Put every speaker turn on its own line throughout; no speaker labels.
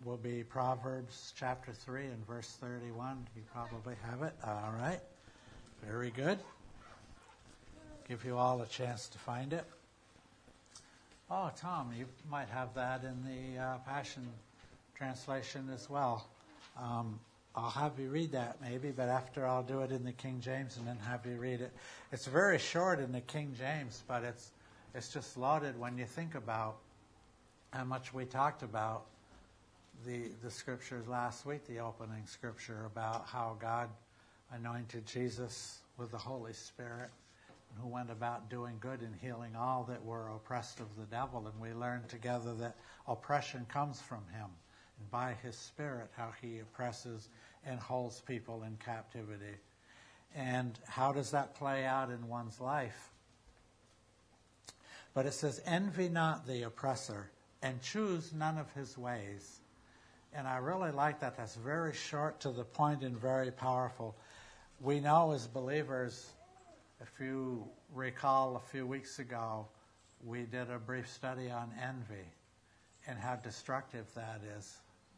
will be Proverbs chapter 3 and verse 31. You probably have it. All right. Very good. Give you all a chance to find it. Oh, Tom, you might have that in the Passion Translation as well. I'll have you read that maybe, but after I'll do it in the King James and then have you read it. It's very short in the King James, but it's just loaded when you think about how much we talked about the scriptures last week, the opening scripture about how God anointed Jesus with the Holy Spirit, who went about doing good and healing all that were oppressed of the devil. And we learned together that oppression comes from him, and by his Spirit how he oppresses and holds people in captivity. And how does that play out in one's life? But it says, envy not the oppressor, and choose none of his ways. And I really like that. That's very short to the point and very powerful. We know as believers, if you recall a few weeks ago, we did a brief study on envy and how destructive that is.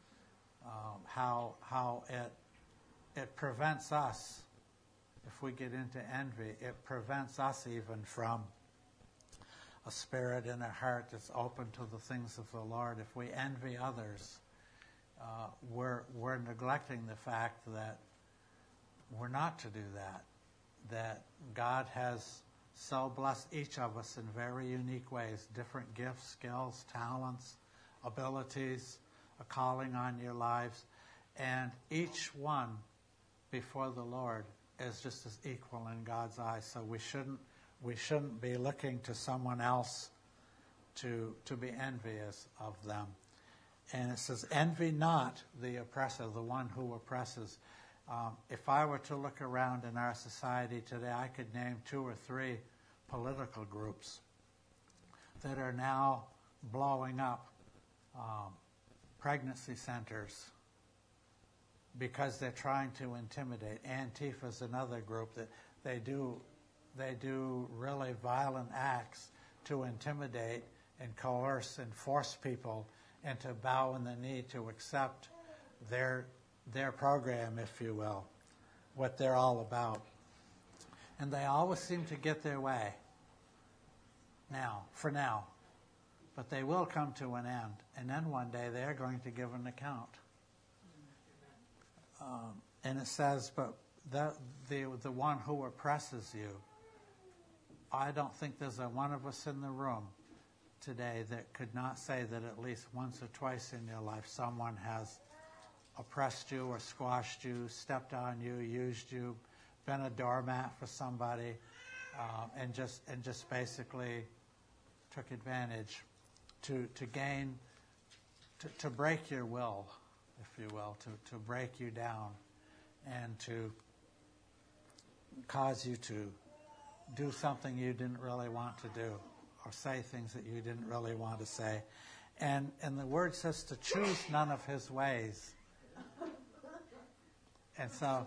How it prevents us, if we get into envy, it prevents us even from a spirit in our heart that's open to the things of the Lord. If we envy others, we're neglecting the fact that we're not to do that. That God has so blessed each of us in very unique ways, different gifts, skills, talents, abilities, a calling on your lives, and each one before the Lord is just as equal in God's eyes. So we shouldn't be looking to someone else to be envious of them. And it says, envy not the oppressor, the one who oppresses. If I were to look around in our society today, I could name 2 or 3 political groups that are now blowing up pregnancy centers because they're trying to intimidate. Antifa is another group that they do really violent acts to intimidate and coerce and force people into bowing the knee to accept their program, if you will, what they're all about. And they always seem to get their way for now. But they will come to an end. And then one day they're going to give an account. And it says, but the one who oppresses you, I don't think there's one of us in the room today that could not say that at least once or twice in your life someone has oppressed you or squashed you, stepped on you, used you, been a doormat for somebody, and just basically took advantage to gain, to break your will, if you will, to break you down and to cause you to do something you didn't really want to do or say things that you didn't really want to say. And the word says to choose none of his ways. And so,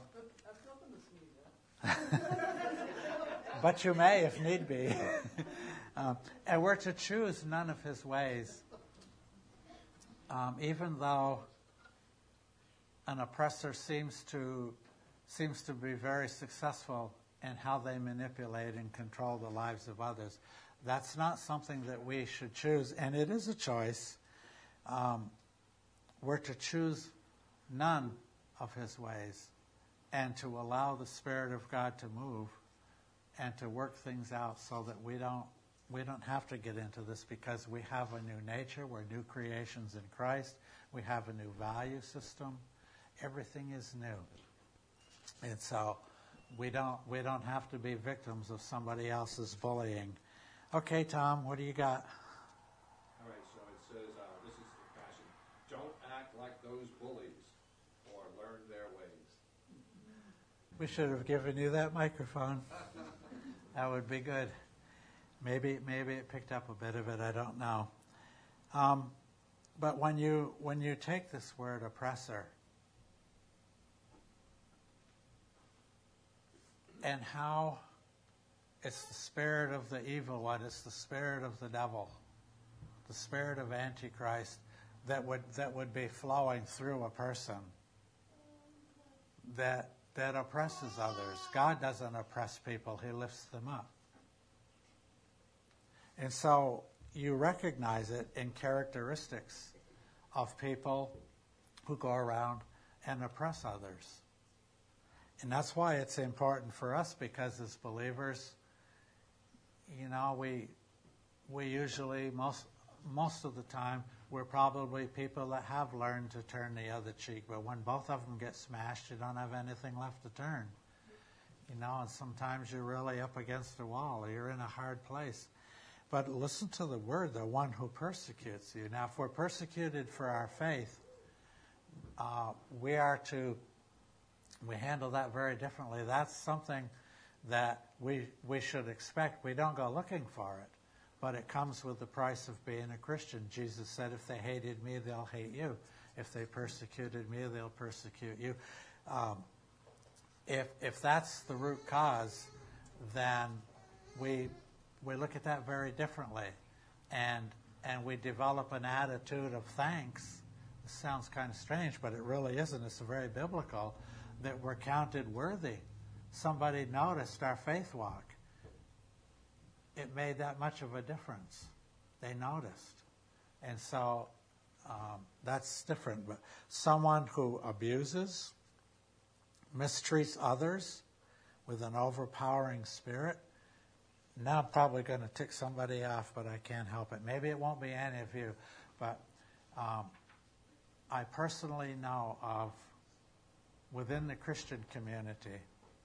but you may if need be. And we're to choose none of his ways. Even though an oppressor seems to be very successful in how they manipulate and control the lives of others, that's not something that we should choose, and it is a choice. We're to choose none of his ways and to allow the Spirit of God to move and to work things out so that we don't have to get into this, because we have a new nature. We're new creations in Christ. We have a new value system. Everything is new. And so we don't have to be victims of somebody else's bullying. Okay, Tom, what do you got?
All right, so it says, this is the Passion. Don't act like those bullies, or learn their ways.
We should have given you that microphone. That would be good. Maybe it picked up a bit of it. I don't know. But when you take this word oppressor and how it's the spirit of the evil one, it's the spirit of the devil, the spirit of Antichrist, that would be flowing through a person that oppresses others. God doesn't oppress people, he lifts them up. And so you recognize it in characteristics of people who go around and oppress others. And that's why it's important for us, because as believers, we usually, most of the time, we're probably people that have learned to turn the other cheek. But when both of them get smashed, you don't have anything left to turn. And sometimes you're really up against a wall, or you're in a hard place. But listen to the word, the one who persecutes you. Now, if we're persecuted for our faith, we handle that very differently. That's something that we should expect. We don't go looking for it, but it comes with the price of being a Christian. Jesus said, if they hated me, they'll hate you. If they persecuted me, they'll persecute you. If that's the root cause, then we look at that very differently, and we develop an attitude of thanks. This sounds kind of strange, but it really isn't. It's very biblical, that we're counted worthy. Somebody noticed our faith walk. It made that much of a difference. They noticed. And so that's different. But someone who abuses, mistreats others with an overpowering spirit. Now I'm probably going to tick somebody off, but I can't help it. Maybe it won't be any of you, but I personally know of, within the Christian community,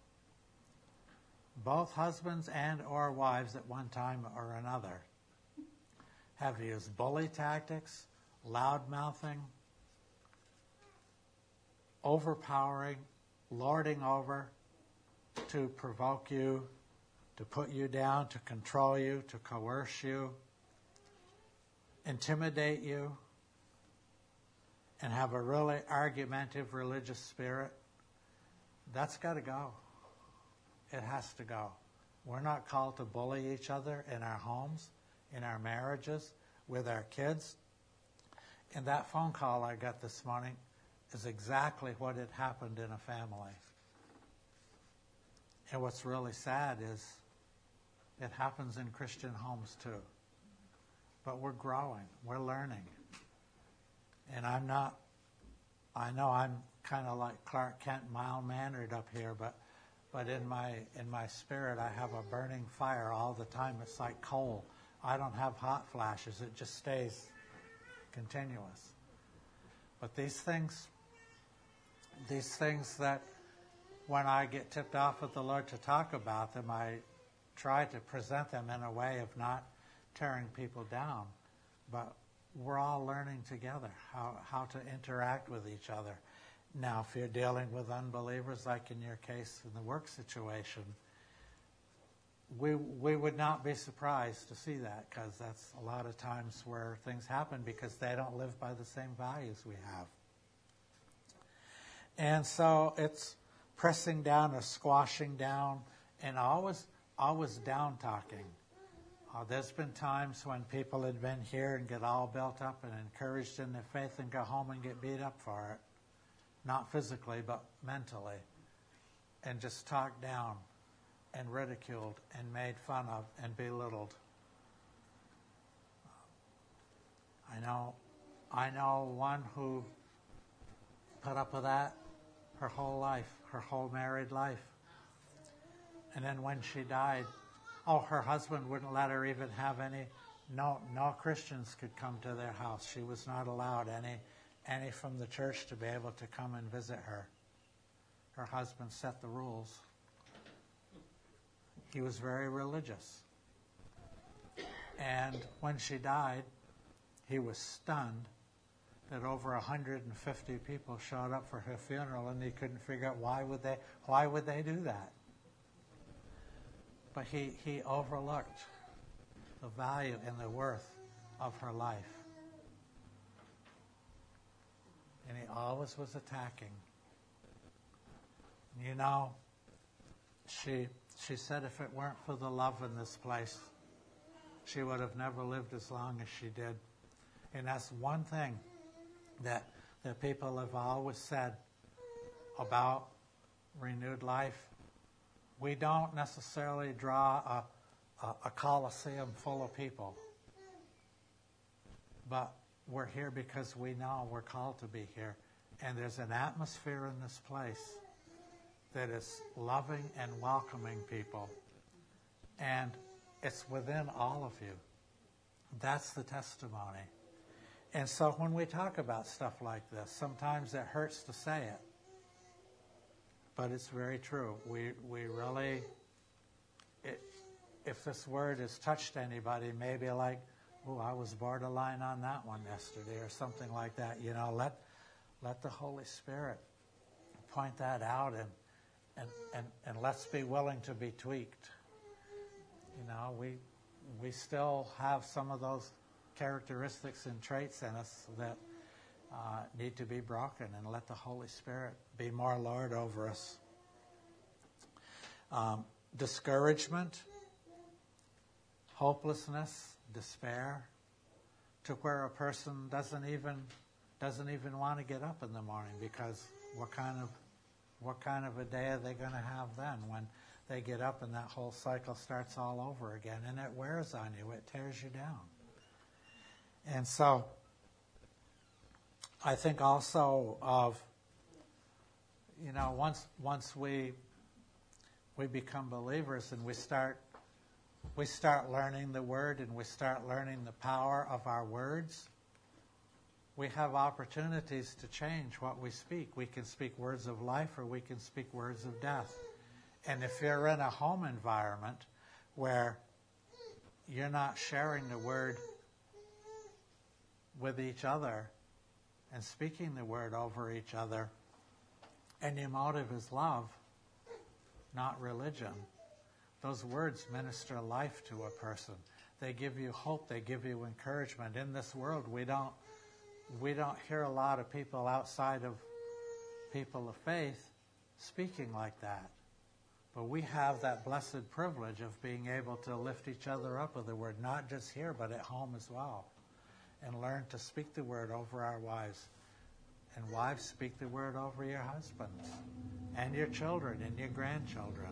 both husbands and or wives at one time or another have used bully tactics, loud-mouthing, overpowering, lording over to provoke you, to put you down, to control you, to coerce you, intimidate you, and have a really argumentative religious spirit. That's got to go. It has to go. We're not called to bully each other in our homes, in our marriages, with our kids. And that phone call I got this morning is exactly what had happened in a family. And what's really sad is it happens in Christian homes too. But we're growing. We're learning. And I know I'm kind of like Clark Kent, mild-mannered up here, but in my spirit I have a burning fire all the time. It's like coal. I don't have hot flashes. It just stays continuous. But these things that when I get tipped off with the Lord to talk about them, I try to present them in a way of not tearing people down. But we're all learning together how to interact with each other. Now, if you're dealing with unbelievers, like in your case in the work situation, we would not be surprised to see that, because that's a lot of times where things happen because they don't live by the same values we have. And so it's pressing down or squashing down, and always down talking. There's been times when people had been here and get all built up and encouraged in their faith and go home and get beat up for it. Not physically, but mentally. And just talked down and ridiculed and made fun of and belittled. I know one who put up with that her whole life, her whole married life. And then when she died, her husband wouldn't let her even have no Christians could come to their house. She was not allowed any from the church to be able to come and visit her. Her husband set the rules. He was very religious. And when she died, he was stunned that over 150 people showed up for her funeral, and he couldn't figure out why would they do that. But he overlooked the value and the worth of her life. And he always was attacking. She said if it weren't for the love in this place, she would have never lived as long as she did. And that's one thing that people have always said about renewed life. We don't necessarily draw a coliseum full of people, but we're here because we know we're called to be here. And there's an atmosphere in this place that is loving and welcoming people. And it's within all of you. That's the testimony. And so when we talk about stuff like this, sometimes it hurts to say it. But it's very true. We really, if this word has touched anybody, maybe like, oh, I was borderline on that one yesterday or something like that. You know, let the Holy Spirit point that out and let's be willing to be tweaked. You know, we still have some of those characteristics and traits in us that need to be broken, and let the Holy Spirit be more Lord over us. Discouragement, hopelessness, despair, to where a person doesn't even want to get up in the morning, because what kind of a day are they going to have then when they get up and that whole cycle starts all over again, and it wears on you, it tears you down. And so I think also of, you know, once we become believers and we start learning the Word and we start learning the power of our words, we have opportunities to change what we speak. We can speak words of life or we can speak words of death. And if you're in a home environment where you're not sharing the Word with each other and speaking the Word over each other, and your motive is love, not religion, those words minister life to a person. They give you hope. They give you encouragement. In this world, we don't hear a lot of people outside of people of faith speaking like that. But we have that blessed privilege of being able to lift each other up with the Word, not just here, but at home as well. And learn to speak the Word over our wives. And wives, speak the Word over your husbands and your children and your grandchildren.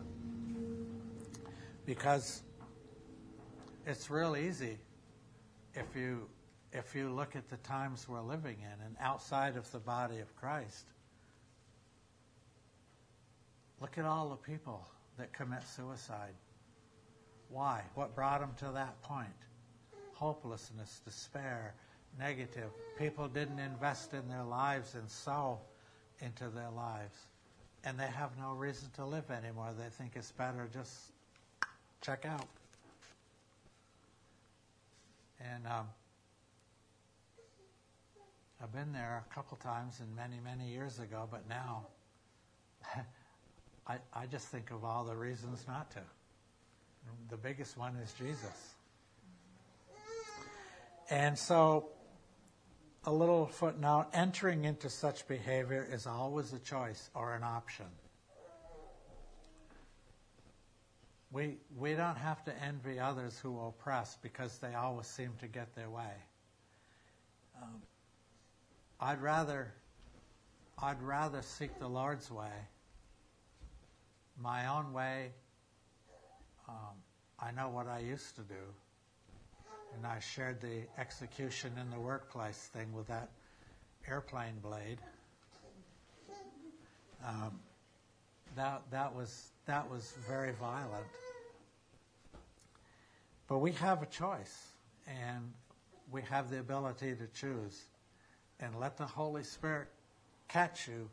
Because it's real easy if you look at the times we're living in and outside of the body of Christ. Look at all the people that commit suicide. Why? What brought them to that point? Hopelessness, despair, negative. People didn't invest in their lives and sow into their lives. And they have no reason to live anymore. They think it's better just check out. And I've been there a couple times and many, many years ago, but now I just think of all the reasons not to. The biggest one is Jesus. And so, a little footnote, entering into such behavior is always a choice or an option. We don't have to envy others who oppress because they always seem to get their way. I'd rather seek the Lord's way. My own way, I know what I used to do. And I shared the execution in the workplace thing with that airplane blade. That was very violent. But we have a choice, and we have the ability to choose. And let the Holy Spirit catch you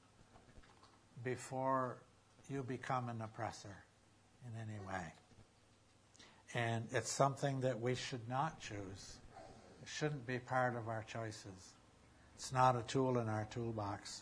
before you become an oppressor in any way. And it's something that we should not choose. It shouldn't be part of our choices. It's not a tool in our toolbox.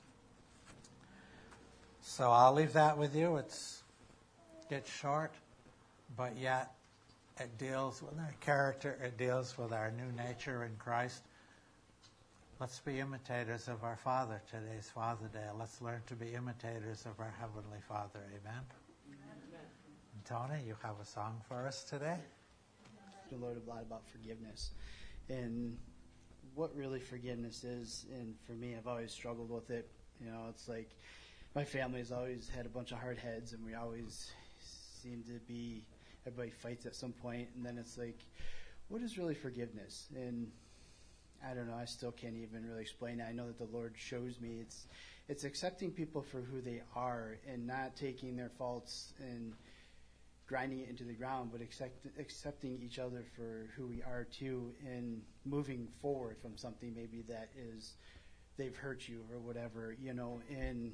So I'll leave that with you. It's short, but yet it deals with our character. It deals with our new nature in Christ. Let's be imitators of our Father. Today's Father Day. Let's learn to be imitators of our Heavenly Father. Amen. And Tony, you have a song for us today?
The Lord a lot about forgiveness. And what really forgiveness is. And for me, I've always struggled with it. You know, it's like my family's always had a bunch of hard heads, and we always seem to be, everybody fights at some point, and then it's like, what is really forgiveness? And I don't know, I still can't even really explain it. I know that the Lord shows me it's accepting people for who they are and not taking their faults and grinding it into the ground, but accepting each other for who we are too, and moving forward from something maybe that is they've hurt you or whatever, you know. And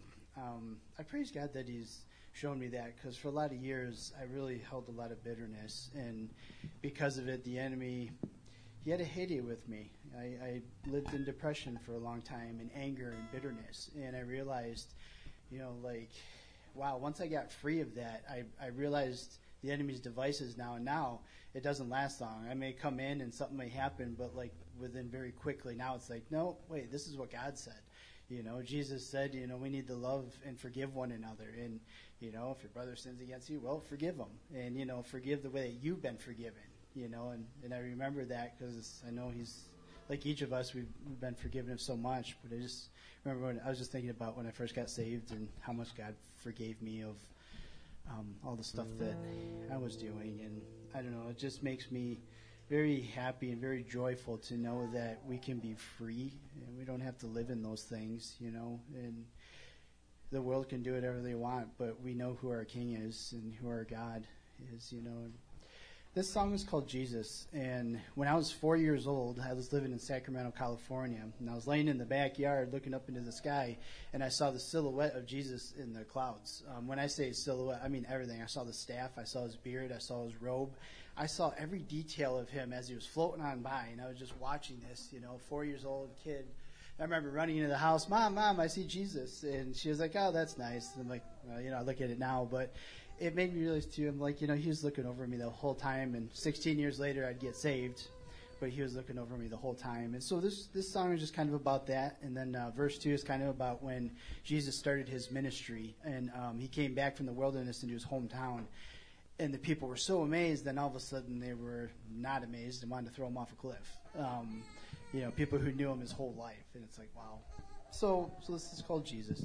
I praise God that He's shown me that, because for a lot of years I really held a lot of bitterness, and because of it, the enemy, he had a heyday with me. I lived in depression for a long time, and anger and bitterness, and I realized, you know, like, wow, once I got free of that, I realized the enemy's devices now, and now it doesn't last long. I may come in and something may happen, but like within very quickly, now it's like, no, wait, this is what God said. You know, Jesus said, you know, we need to love and forgive one another. And, you know, if your brother sins against you, well, forgive him. And, you know, forgive the way that you've been forgiven, you know. And I remember that because I know he's, like each of us, we've been forgiven of so much. But I just remember when I was just thinking about when I first got saved and how much God forgave me of all the stuff that I was doing. And I don't know, it just makes me very happy and very joyful to know that we can be free and we don't have to live in those things, you know. And the world can do whatever they want, but we know who our King is and who our God is, you know. And this song is called Jesus. And when I was 4 years old, I was living in Sacramento, California, and I was laying in the backyard looking up into the sky, and I saw the silhouette of Jesus in the clouds. When I say silhouette, I mean everything. I saw the staff, I saw his beard, I saw his robe. I saw every detail of him as he was floating on by, and I was just watching this, you know, 4 years old kid. I remember running into the house, Mom, I see Jesus. And she was like, oh, that's nice. And I'm like, well, you know, I look at it now, but it made me realize too, I'm like, you know, he was looking over me the whole time, and 16 years later I'd get saved, but he was looking over me the whole time. And so this song is just kind of about that. And then verse 2 is kind of about when Jesus started his ministry, and he came back from the wilderness into his hometown. And the people were so amazed, then all of a sudden they were not amazed and wanted to throw him off a cliff. You know, people who knew him his whole life. And it's like, wow. So this is called Jesus.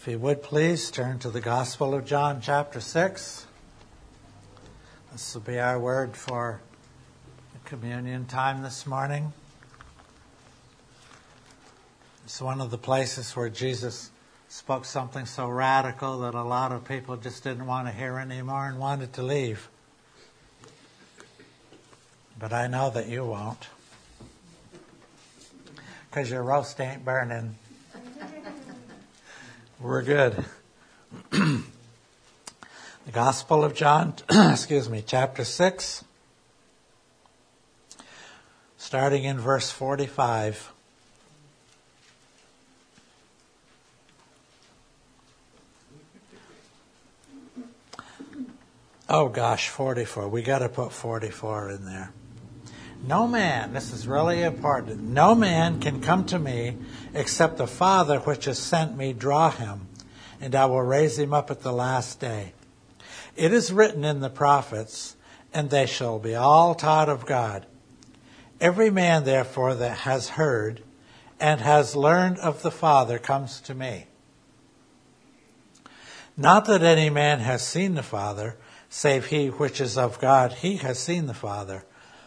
If you would please turn to the Gospel of John, chapter 6. This will be our word for the communion time this morning. It's one of the places where Jesus spoke something so radical that a lot of people just didn't want to hear anymore and wanted to leave. But I know that you won't, because your roast ain't burning. We're good. The Gospel of John, chapter 6, starting in verse 45. Oh gosh, 44. We got to put 44 in there. No man, this is really important, no man can come to me except the Father which has sent me draw him, and I will raise him up at the last day. It is written in the prophets, and they shall be all taught of God. Every man, therefore, that has heard and has learned of the Father comes to me. Not that any man has seen the Father, save he which is of God, he has seen the Father.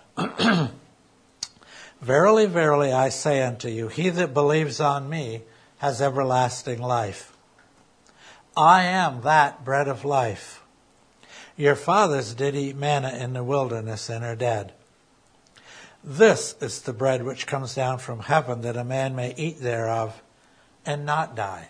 Verily, verily, I say unto you, he that believes on me has everlasting life. I am that bread of life. Your fathers did eat manna in the wilderness and are dead. This is the bread which comes down from heaven, that a man may eat thereof and not die.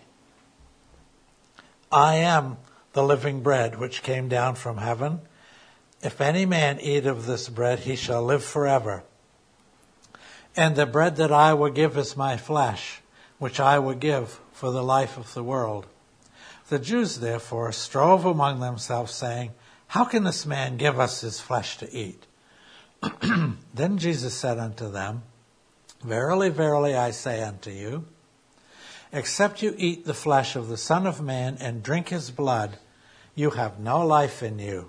I am the living bread which came down from heaven. If any man eat of this bread, he shall live forever. And the bread that I will give is my flesh, which I will give for the life of the world. The Jews therefore strove among themselves, saying, How can this man give us his flesh to eat? Then Jesus said unto them, Verily, verily, I say unto you, except you eat the flesh of the Son of Man and drink his blood, you have no life in you.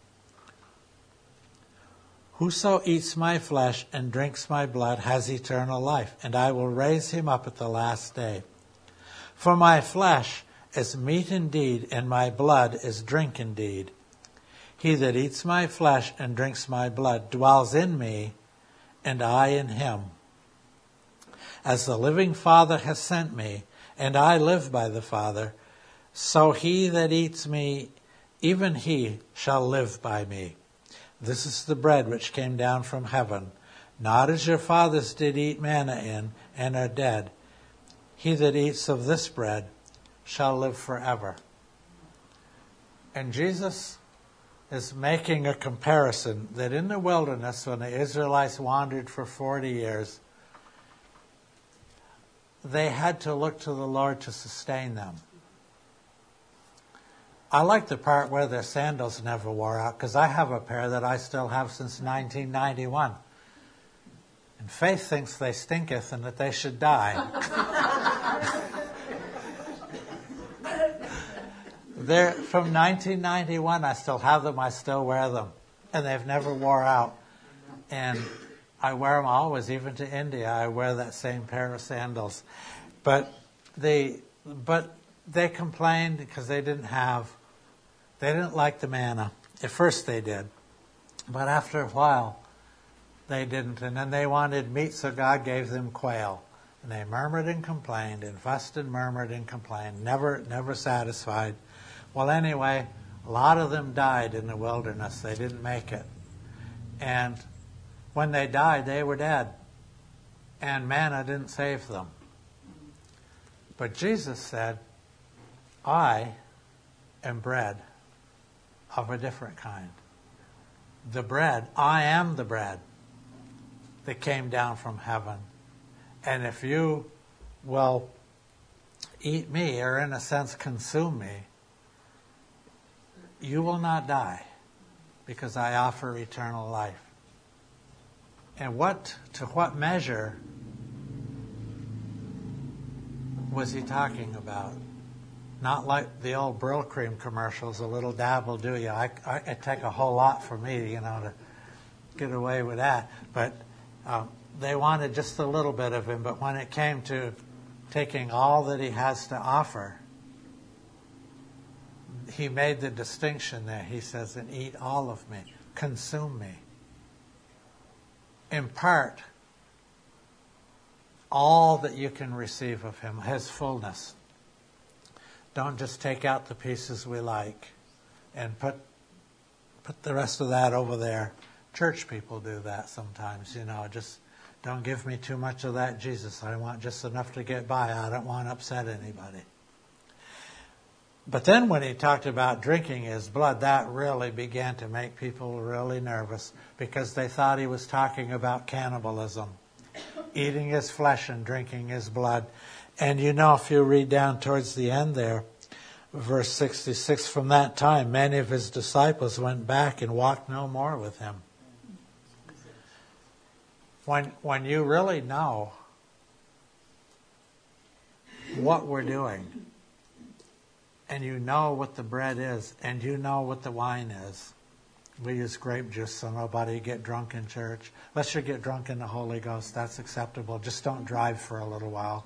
Whoso eats my flesh and drinks my blood has eternal life, and I will raise him up at the last day. For my flesh is meat indeed, and my blood is drink indeed. He that eats my flesh and drinks my blood dwells in me, and I in him. As the living Father has sent me, and I live by the Father, so he that eats me, even he shall live by me. This is the bread which came down from heaven, not as your fathers did eat manna in, and are dead. He that eats of this bread shall live forever. And Jesus is making a comparison that in the wilderness, when the Israelites wandered for 40 years, they had to look to the Lord to sustain them. I like the part where their sandals never wore out, because I have a pair that I still have since 1991. And faith thinks they stinketh and that they should die. They're from 1991. I still have them. I still wear them. And they've never wore out. And I wear them always, even to India. I wear that same pair of sandals. But they complained because they didn't like the manna. At first they did. But after a while, they didn't. And then they wanted meat, so God gave them quail. And they murmured and complained and fussed and murmured and complained, never satisfied. Well, anyway, a lot of them died in the wilderness. They didn't make it. And when they died, they were dead. And manna didn't save them. But Jesus said, I am bread of a different kind. The bread, I am the bread that came down from heaven. And if you will eat me, or in a sense consume me, you will not die, because I offer eternal life. And to what measure was he talking about? Not like the old Brill Cream commercials, a little dab will do you. It take a whole lot for me, to get away with that. But they wanted just a little bit of him. But when it came to taking all that he has to offer, he made the distinction there. He says, and eat all of me, consume me. Impart all that you can receive of him, his fullness. Don't just take out the pieces we like and put the rest of that over there. Church people do that sometimes, just don't give me too much of that, Jesus. I want just enough to get by. I don't want to upset anybody. But then when he talked about drinking his blood, that really began to make people really nervous because they thought he was talking about cannibalism, eating his flesh and drinking his blood. And if you read down towards the end there, verse 66, from that time many of his disciples went back and walked no more with him. When you really know what we're doing, and you know what the bread is, and you know what the wine is. We use grape juice so nobody get drunk in church. Unless you get drunk in the Holy Ghost, that's acceptable. Just don't drive for a little while.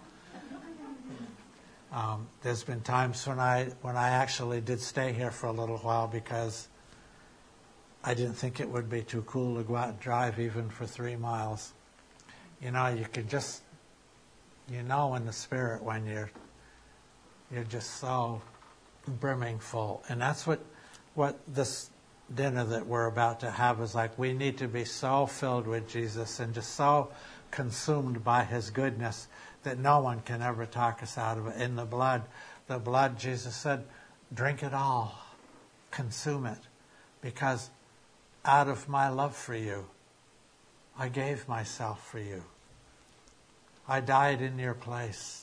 There's been times when I actually did stay here for a little while because I didn't think it would be too cool to go out and drive even for 3 miles. You can just, in the Spirit when you're just so brimming full. And that's what this dinner that we're about to have is like. We need to be so filled with Jesus and just so consumed by his goodness that no one can ever talk us out of it. In the blood, Jesus said, drink it all, consume it, because out of my love for you, I gave myself for you. I died in your place.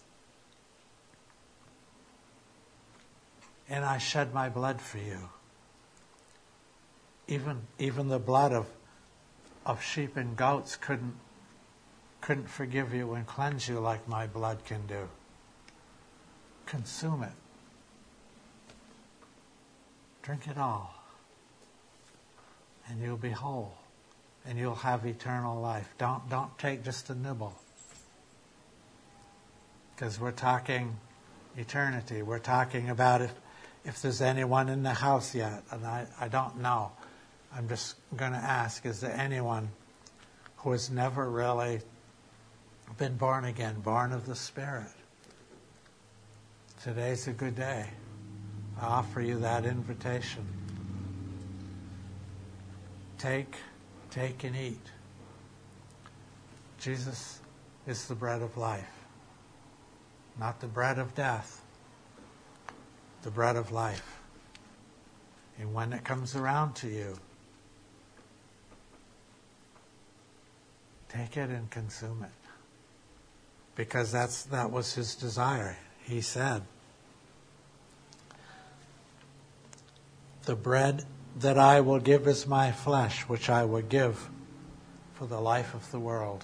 And I shed my blood for you. Even the blood of sheep and goats couldn't forgive you and cleanse you like my blood can do. Consume it. Drink it all. And you'll be whole. And you'll have eternal life. Don't take just a nibble. Because we're talking eternity. We're talking about if there's anyone in the house yet, and I don't know. I'm just going to ask, is there anyone who has never really been born again, born of the Spirit? Today's a good day. I offer you that invitation. Take and eat. Jesus is the bread of life. Not the bread of death. The bread of life. And when it comes around to you, take it and consume it. Because that was his desire. He said, the bread that I will give is my flesh, which I will give for the life of the world.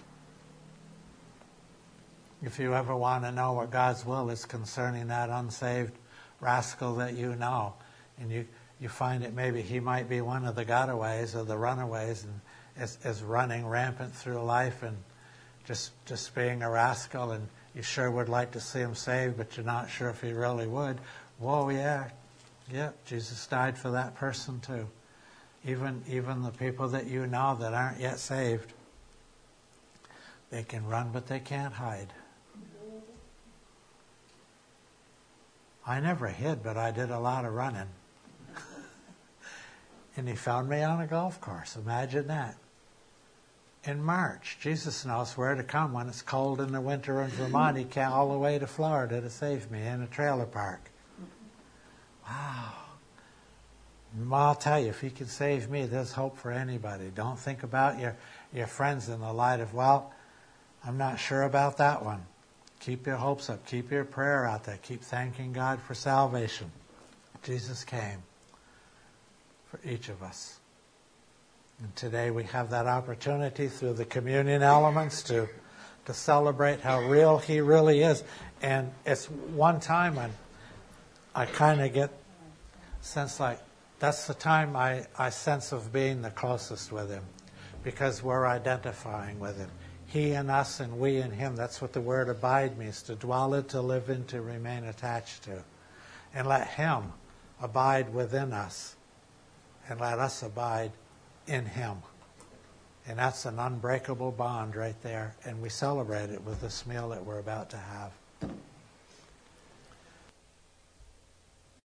If you ever want to know what God's will is concerning that unsaved rascal that you know, and you find that maybe he might be one of the gotaways or the runaways and is running rampant through life and just being a rascal, and you sure would like to see him saved, but you're not sure if he really would. Whoa, yeah, Jesus died for that person too. Even the people that you know that aren't yet saved, they can run, but they can't hide. I never hid, but I did a lot of running. And he found me on a golf course. Imagine that. In March, Jesus knows where to come when it's cold in the winter in Vermont. He came all the way to Florida to save me in a trailer park. Wow. Well, I'll tell you, if he can save me, there's hope for anybody. Don't think about your friends in the light of, well, I'm not sure about that one. Keep your hopes up. Keep your prayer out there. Keep thanking God for salvation. Jesus came for each of us. And today we have that opportunity through the communion elements to celebrate how real he really is. And it's one time when I kind of get sense like that's the time I sense of being the closest with him, because we're identifying with him. He in us and we in him. That's what the word abide means, to dwell in, to live in, to remain attached to. And let him abide within us and let us abide in him. And that's an unbreakable bond right there. And we celebrate it with this meal that we're about to have.